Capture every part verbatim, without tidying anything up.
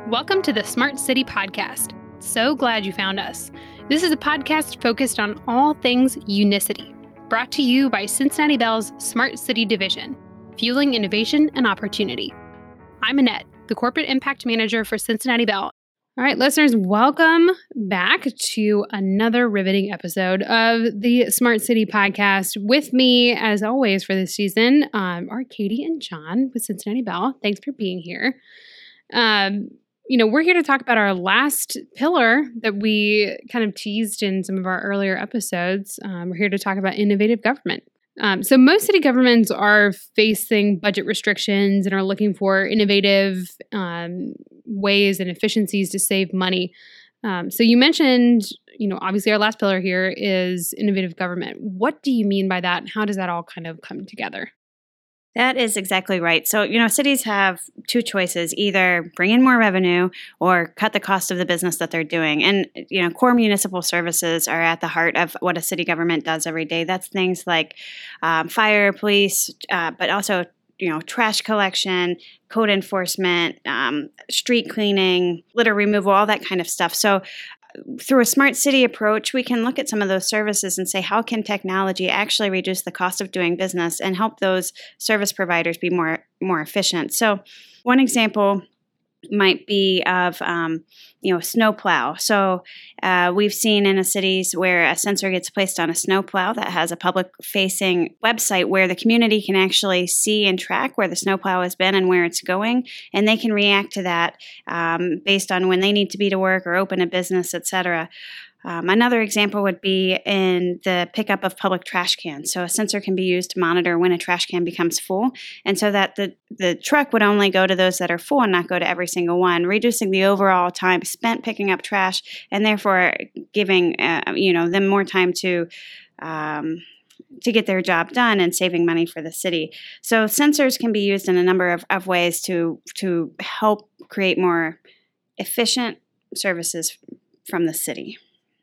Welcome to the Smart City Podcast. So glad you found us. This is a podcast focused on all things Unicity, brought to you by Cincinnati Bell's Smart City Division, fueling innovation and opportunity. I'm Annette, the Corporate Impact Manager for Cincinnati Bell. All right, listeners, welcome back to another riveting episode of the Smart City Podcast. With me, as always, for this season, um, are Katie and John with Cincinnati Bell. Thanks for being here. Um, you know, we're here to talk about our last pillar that we kind of teased in some of our earlier episodes. Um, we're here to talk about innovative government. Um, so most city governments are facing budget restrictions and are looking for innovative um, ways and efficiencies to save money. Um, so you mentioned, you know, obviously our last pillar here is innovative government. What do you mean by that, and how does that all kind of come together? That is exactly right. So, you know, cities have two choices: either bring in more revenue or cut the cost of the business that they're doing. And, you know, core municipal services are at the heart of what a city government does every day. That's things like um, fire, police, uh, but also, you know, trash collection, code enforcement, um, street cleaning, litter removal, all that kind of stuff. So through a smart city approach, we can look at some of those services and say, how can technology actually reduce the cost of doing business and help those service providers be more, more efficient? So one example might be of, um, you know, snowplow. So uh, we've seen in a cities where a sensor gets placed on a snowplow that has a public-facing website where the community can actually see and track where the snowplow has been and where it's going, and they can react to that um, based on when they need to be to work or open a business, et cetera. Um, another example would be in the pickup of public trash cans. So a sensor can be used to monitor when a trash can becomes full, and so that the, the truck would only go to those that are full and not go to every single one, reducing the overall time spent picking up trash and therefore giving uh, you know them more time to um, to get their job done and saving money for the city. So sensors can be used in a number of, of ways to to help create more efficient services from the city.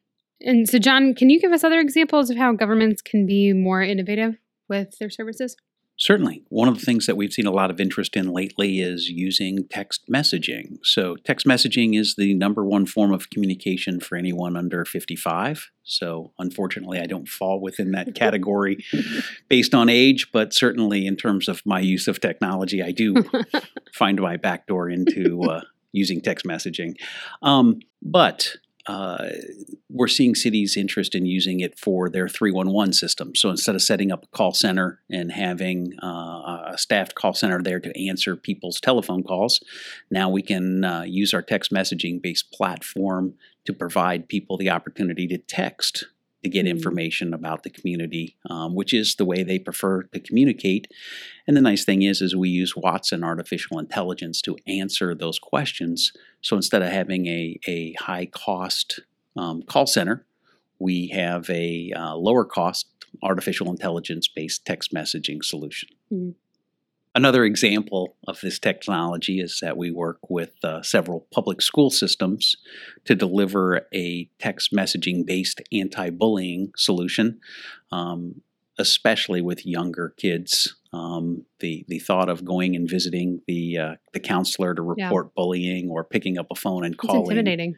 And so, John, can you give us other examples of how governments can be more innovative with their services? Certainly. One of the things that we've seen a lot of interest in lately is using text messaging. So text messaging is the number one form of communication for anyone under fifty-five. So unfortunately, I don't fall within that category based on age, but certainly in terms of my use of technology, I do find my backdoor into uh, using text messaging. Um, but Uh, we're seeing cities' interest in using it for their three one one system. So instead of setting up a call center and having uh, a staffed call center there to answer people's telephone calls, now we can uh, use our text messaging-based platform to provide people the opportunity to text to get information about the community, um, which is the way they prefer to communicate. And the nice thing is, is we use Watson artificial intelligence to answer those questions. So instead of having a, a high-cost um, call center, we have a uh, lower-cost artificial intelligence-based text messaging solution. Mm-hmm. Another example of this technology is that we work with uh, several public school systems to deliver a text messaging-based anti-bullying solution, um, especially with younger kids. Um, the the thought of going and visiting the uh, the counselor to report yeah. bullying or picking up a phone and calling. It's intimidating.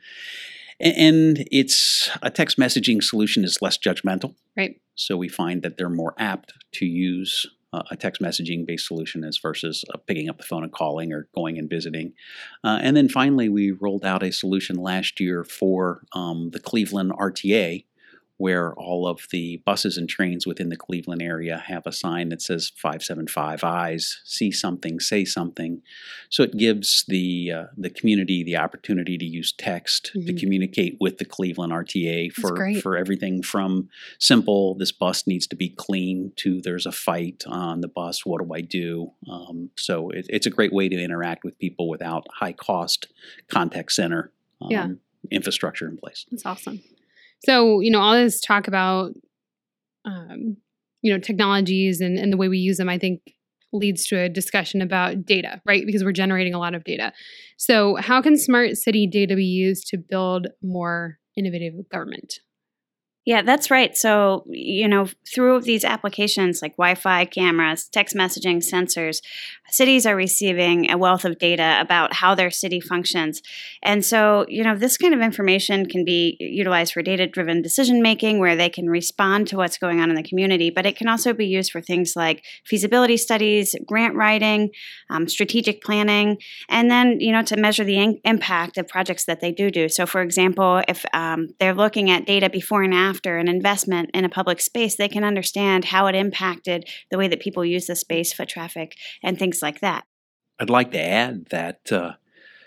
And it's a text messaging solution is less judgmental. Right. So we find that they're more apt to use a text messaging-based solution as versus uh, picking up the phone and calling or going and visiting. Uh, and then finally, we rolled out a solution last year for um, the Cleveland R T A, where all of the buses and trains within the Cleveland area have a sign that says five seven five eyes, see something, say something. So it gives the uh, the community the opportunity to use text mm-hmm. to communicate with the Cleveland R T A for, for everything from simple, this bus needs to be clean, to there's a fight on the bus, what do I do? Um, so it, it's a great way to interact with people without high-cost contact center um, yeah. infrastructure in place. That's awesome. So, you know, all this talk about, um, you know, technologies and, and the way we use them, I think leads to a discussion about data, right? Because we're generating a lot of data. So how can smart city data be used to build more innovative government? Yeah, that's right. So, you know, through these applications like Wi-Fi, cameras, text messaging, sensors, cities are receiving a wealth of data about how their city functions. And so, you know, this kind of information can be utilized for data-driven decision-making where they can respond to what's going on in the community, but it can also be used for things like feasibility studies, grant writing, um, strategic planning, and then, you know, to measure the in- impact of projects that they do do. So, for example, if um, they're looking at data before and after after an investment in a public space, they can understand how it impacted the way that people use the space, foot traffic, and things like that. I'd like to add that uh,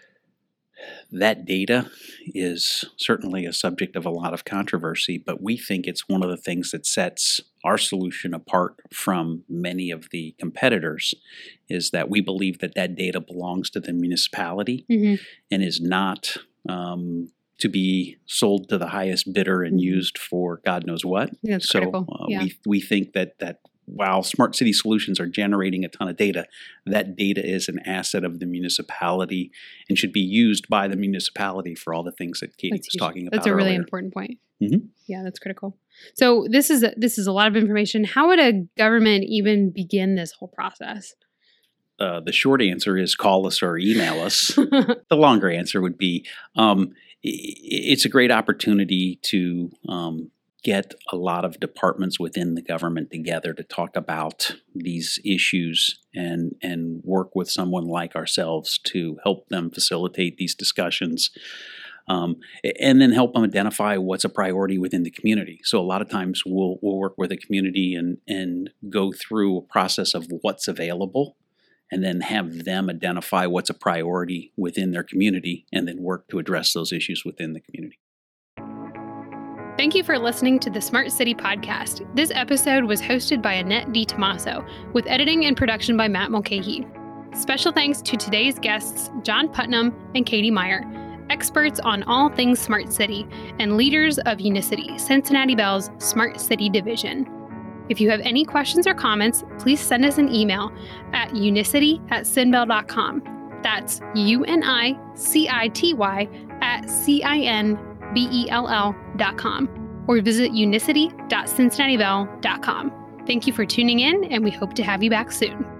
that data is certainly a subject of a lot of controversy, but we think it's one of the things that sets our solution apart from many of the competitors, is that we believe that that data belongs to the municipality mm-hmm. and is not um, to be sold to the highest bidder and used for God knows what. That's so critical. Uh, yeah. we we think that that while smart city solutions are generating a ton of data, that data is an asset of the municipality and should be used by the municipality for all the things that Katie that's was huge. talking about. That's a really earlier. important point. Mm-hmm. Yeah, that's critical. So this is a, this is a lot of information. How would a government even begin this whole process? Uh, the short answer is call us or email us. The longer answer would be um, it's a great opportunity to um, get a lot of departments within the government together to talk about these issues and and work with someone like ourselves to help them facilitate these discussions. Um, and then help them identify what's a priority within the community. So a lot of times we'll we'll work with a community and and go through a process of what's available, and then have them identify what's a priority within their community and then work to address those issues within the community. Thank you for listening to the Smart City Podcast. This episode was hosted by Annette DiTomaso, with editing and production by Matt Mulcahy. Special thanks to today's guests, John Putnam and Katie Meyer, experts on all things Smart City and leaders of Unicity, Cincinnati Bell's Smart City Division. If you have any questions or comments, please send us an email at unicity at cinbell dot com. That's U N I C I T Y at C I N B E L L dot com, or visit unicity dot cincinnati bell dot com. Thank you for tuning in, and we hope to have you back soon.